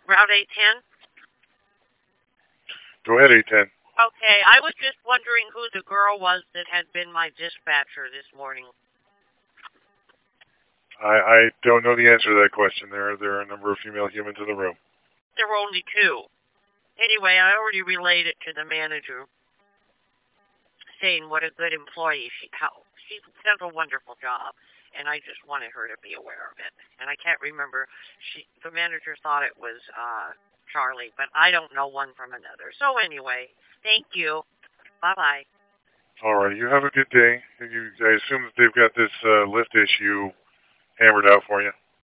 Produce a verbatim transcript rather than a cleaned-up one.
Route eight ten? Go ahead, eight ten. Okay, I was just wondering who the girl was that had been my dispatcher this morning. I, I don't know the answer to that question. There, there are a number of female humans in the room. There were only two. Anyway, I already relayed it to the manager, saying what a good employee she how she does a wonderful job, and I just wanted her to be aware of it. And I can't remember. She the manager thought it was uh, Charlie, but I don't know one from another. So anyway, thank you. Bye bye. All right, you have a good day. You, I assume that they've got this uh, lift issue hammered out for you.